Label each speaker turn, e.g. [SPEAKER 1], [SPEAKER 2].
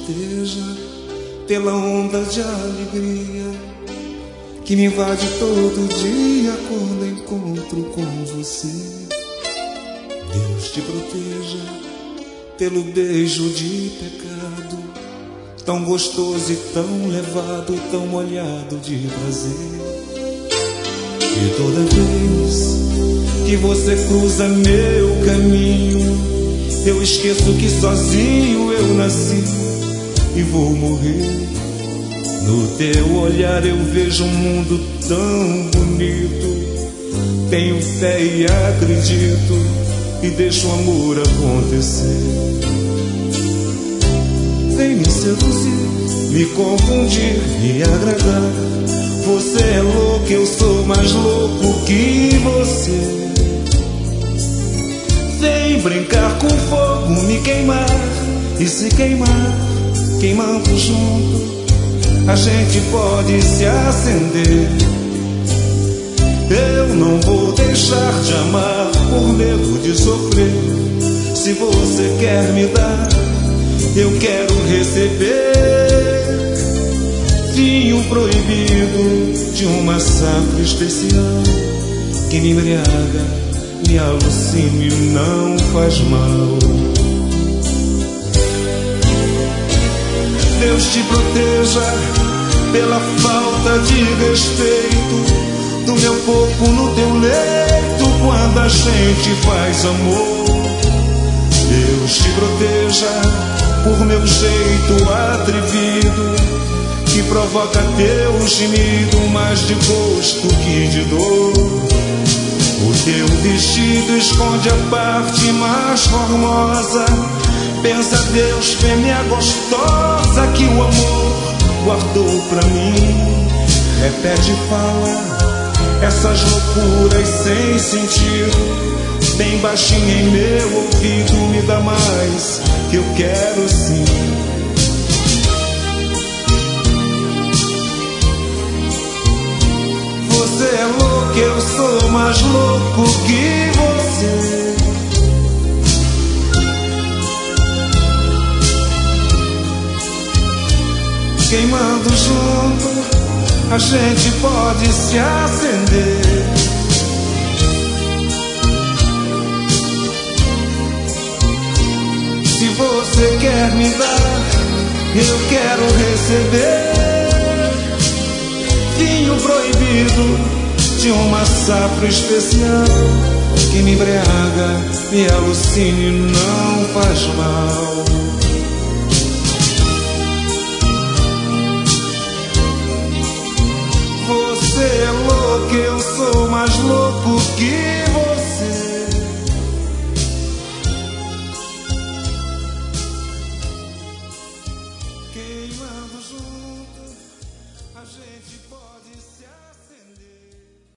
[SPEAKER 1] proteja pela onda de alegria que me invade todo dia quando encontro com você. Deus te proteja pelo beijo de pecado, tão gostoso e tão levado, tão molhado de prazer. E toda vez que você cruza meu caminho, eu esqueço que sozinho eu nasci e vou morrer. No teu olhar eu vejo um mundo tão bonito. Tenho fé e acredito e deixo o amor acontecer. Vem me seduzir, me confundir, me agradar. Você é louco, eu sou mais louco que você. Vem brincar com fogo, me queimar e se queimar, queimando junto, a gente pode se acender. Eu não vou deixar de amar por medo de sofrer. Se você quer me dar, eu quero receber. Vinho proibido de uma safra especial que me embriaga, me alucina e não faz mal. Deus te proteja pela falta de respeito do meu corpo no teu leito quando a gente faz amor. Deus te proteja por meu jeito atrevido que provoca teu gemido mais de gosto que de dor. O teu vestido esconde a parte mais formosa. Pensa Deus, fêmea gostosa que o amor guardou pra mim. Repete e fala essas loucuras sem sentido, bem baixinho em meu ouvido. Me dá mais que eu quero sim. Você é louco, eu sou mais louco que você. Queimando junto, a gente pode se acender. Se você quer me dar, eu quero receber. Vinho proibido de uma safra especial que me embriaga, me alucina e não faz mal. Você é louco, eu sou mais louco que